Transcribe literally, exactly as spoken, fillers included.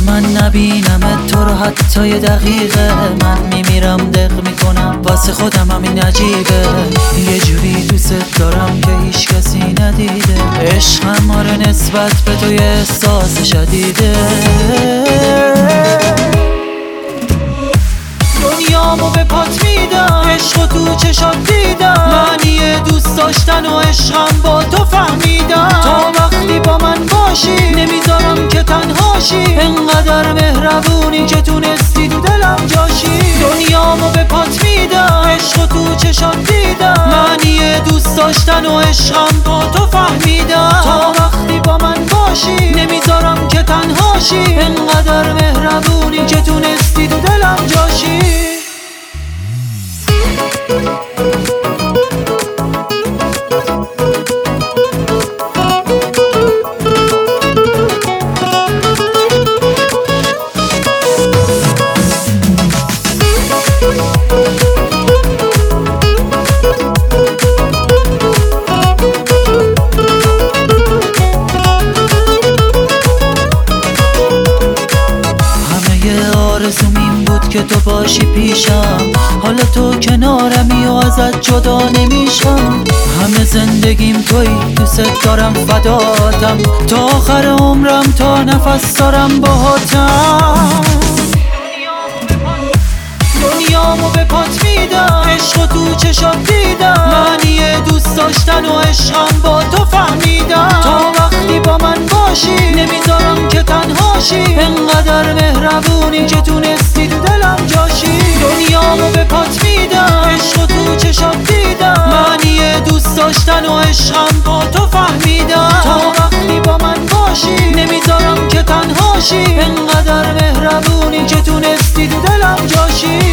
من نبینم تو رو حتی یه دقیقه، من میمیرم دق میکنم واسه خودم همین عجیبه. یه جوری دوست دارم که هیچ کسی ندیده، عشقم آره نسبت به تو یه احساس شدیده. دنیامو به پات میدم، عشقو تو چشات دیدم، معنی دوست داشتن و عشقم با تو فهمیدم. تا وقتی با من باشی نمیذارم که تنهاشی، انقدر مهربونی که تونستی تو دلم جاشی. دنیامو به پات میدم، عشقو تو چشات دیدم، معنی دوست داشتن و عشقم با تو فهمیدم. تا وقتی با من باشی نمیذارم که تنهاشی، انقدر مهربونی که تونستی تو دلم جاشی. آرزوم این بود که تو باشی پیشم، حالا تو کنارمی و ازت جدا نمیشم. همه زندگیم توی، دوست دارم فداتم، تا آخر عمرم تا نفس دارم باهاتم. دنیامو به پات میدم، عشقو تو چشات دیدم، معنی دوست داشتن و عشقم با تو فهمیدم. تا وقتی با من باشی نمیذارم که تنهاشی، انقدر مهربونی که تونستی تو دلم جاشی. دنیامو به پات میدم، عشقو تو چشات دیدم، معنی دوست داشتن و عشقم با تو فهمیدم. تا وقتی با من باشی نمیذارم که تنهاشی، انقدر مهربونی که تونستی تو دلم جاشی.